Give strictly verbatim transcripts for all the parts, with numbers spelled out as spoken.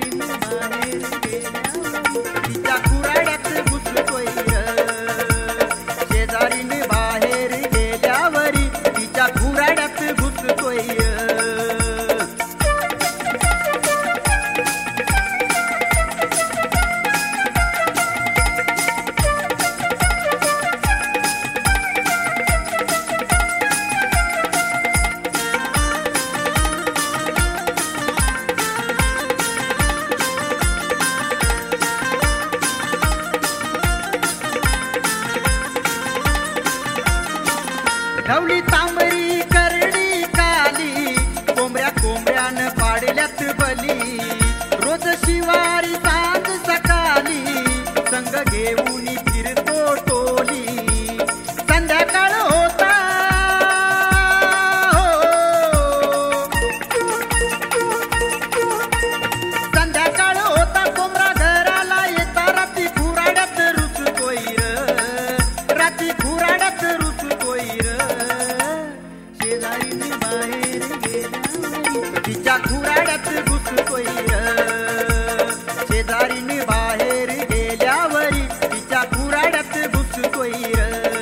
शेजारीन बाहेर गेल्यावर तिच्या खुराड्यात घुसतोय र. शेजारीन बाहेर गेल्यावरी तिच्या खुराड्यात घुसतोय र. ढवळी तांबरी करडी काली कोंबड्या कोंबड्यानं पाडल्यात बली. रोज शिवारी सांज सकाळी संग घेऊन फिरतो टोली. संध्याकाळ होता संध्याकाळ होता कोंबडा घराला येता रात्री खुराड्यात रुसतोय र. रात्री खुराड्यात रुसतोय र. शेजारीन बाहेर गेल्यावरी तिच्या खुराड्यात घुसतोय र. शेजारीन बाहेर गेल्यावरी तिच्या खुराड्यात घुसतोय र.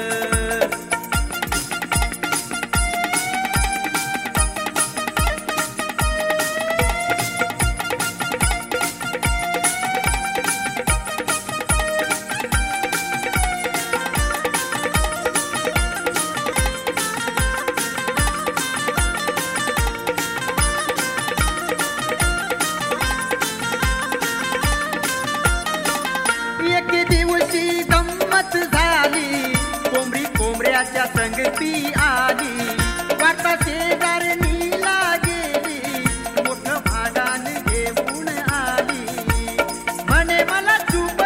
एक दिवशी गंमत झाली कोंबडी कोंबड्याच्या संगती आली. वार्ता शेजारणीला गेली मोठं भांडण घेऊन आली. म्हणे मला चुप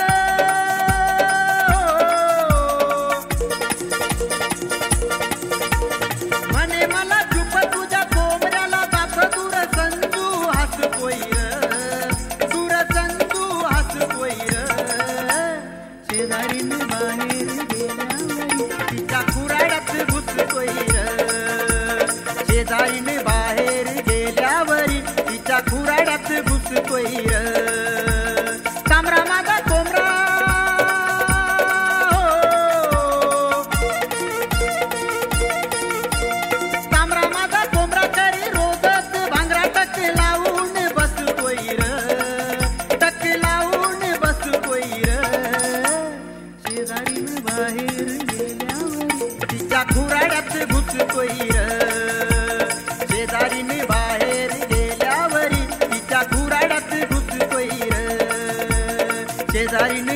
म्हणे मला चुप तुझ्या कोंबड्याला बाप दूर संजू हसतोय र. दूर संजू हसतोय र. शेजारीन बाहेर गेल्यावरी तिच्या खुराड्यात घुसतोय र. शेजारीन बाहेर गेल्यावरी तिच्या खुराड्यात घुसतोय र. तांबरा माझा कोंबडा तांबरा माझा कोंबडा तरी रोजच भांगरा टक लावून बसतोय र. टक लावून बसतोय र. शेजारीन बाहेर गेल्यावर तिच्या खुराड्यात घुसतोय र. शेजारीन बाहेर गेल्यावरी तिच्या खुराड्यात घुसतोय र. शेजारीन